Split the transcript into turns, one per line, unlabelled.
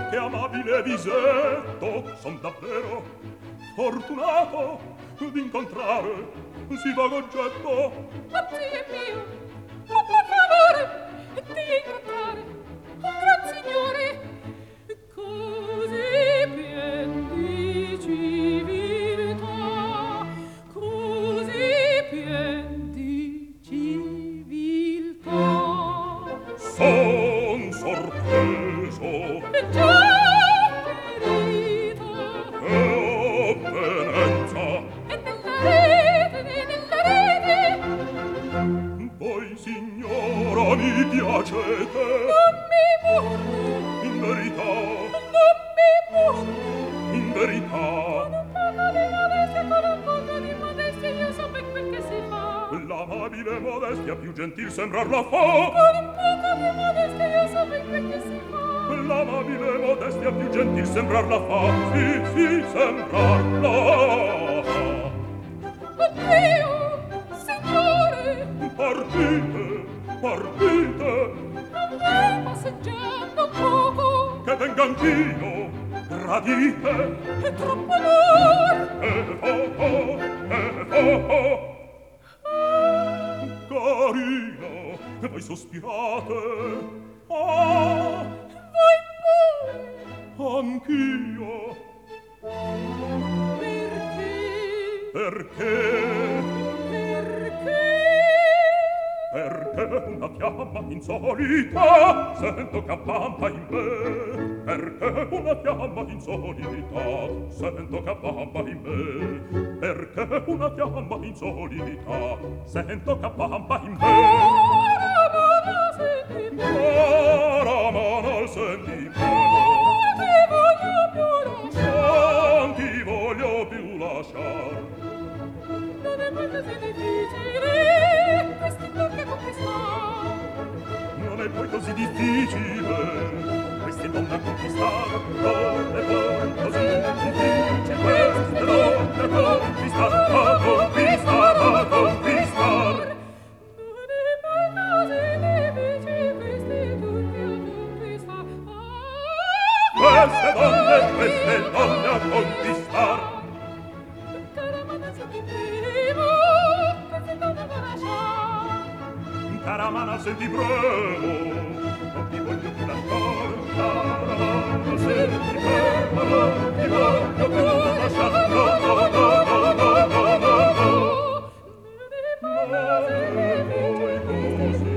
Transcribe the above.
che amabile visetto, son davvero fortunato d'incontrare si vago oggetto.
Oh, Dio mio, oh, per favore, di incontrare un gran signore così pien di civiltà, così pien di civiltà.
Son sorpreso
E già ferita
e venenza.
e nella rete
Voi signora mi piacete,
non mi muoio,
in verità,
non mi muoio.
in verità.
Con un poco di modestia io so ben quel che si fa.
L'amabile modestia più gentil sembrar la fa.
Con un poco di modestia io so ben quel che si fa.
L'amabile modestia più gentil sembrar la fa. Sì, sembrar la fa.
Oddio, signore,
Partite, partite,
andrei passeggiando un poco.
che venga anch'io, gradite.
È troppo amor.
Carina, che voi sospirate. Ah,
Voi pure.
anch'io.
Perché?
Perché? Perché una fiamma insolita sento che avvampa in me. Perché una fiamma insolita sento che avvampa in me. Perché una fiamma insolita sento che avvampa in me. Caramana al sentimento, non ti voglio più lasciar.
Non è mai così difficile questi tocchi conquistar.
Non è poi così difficile queste donne a conquistare. Non è poi così difficile queste donne a conquistare. A conquistare, a conquistare.
Non è mai così difficile questi tocchi a conquistar.
Queste donne a conquistare.
Caramana senti primo, queste donne non lasciar.
Caramana senti premo, non ti voglio più lasciare. Caramana senti premo, non ti voglio più lasciare. No, no, no, no, no, no, no, no. Non è poi così